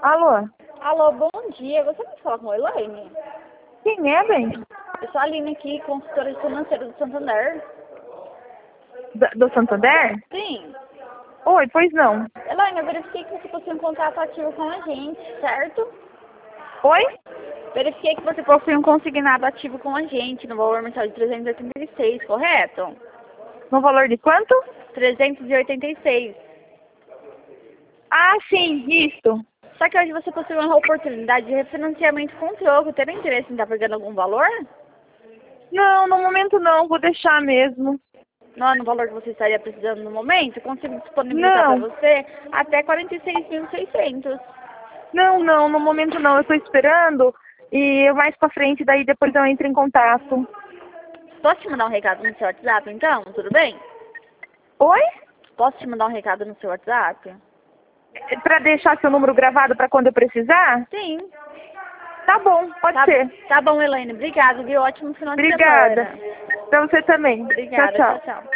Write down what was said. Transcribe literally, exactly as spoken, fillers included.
Alô? Alô, bom dia. Você pode falar com a Elaine? Quem é, bem? Eu sou a Aline aqui, consultora financeira do Santander. Da- Do Santander? Sim. Oi, pois não. Elaine, eu verifiquei que você possui um contrato ativo com a gente, certo? Oi? Verifiquei que você possui um consignado ativo com a gente, no valor mensal de trezentos e oitenta e seis, correto? No valor de quanto? trezentos e oitenta e seis. Ah, sim, isso. Só que hoje você possui uma oportunidade de refinanciamento com o Triogo. Teria interesse em estar pegando algum valor? Não, no momento não, vou deixar mesmo. Não é no valor que você estaria precisando no momento? Eu consigo disponibilizar para Não, você até quarenta e seis mil e seiscentos. não, não, no momento não. Eu tô esperando e eu mais pra frente, daí depois eu entro em contato. Posso te mandar um recado no seu WhatsApp, então? Tudo bem? Oi? Posso te mandar um recado no seu WhatsApp? É pra deixar seu número gravado pra quando eu precisar? Sim. Tá bom, pode Tá, ser. tá bom, Elaine. Obrigada, viu? Ótimo final de Obrigada. semana. Pra você também. Tchau, Obrigada. Tchau, tchau. tchau.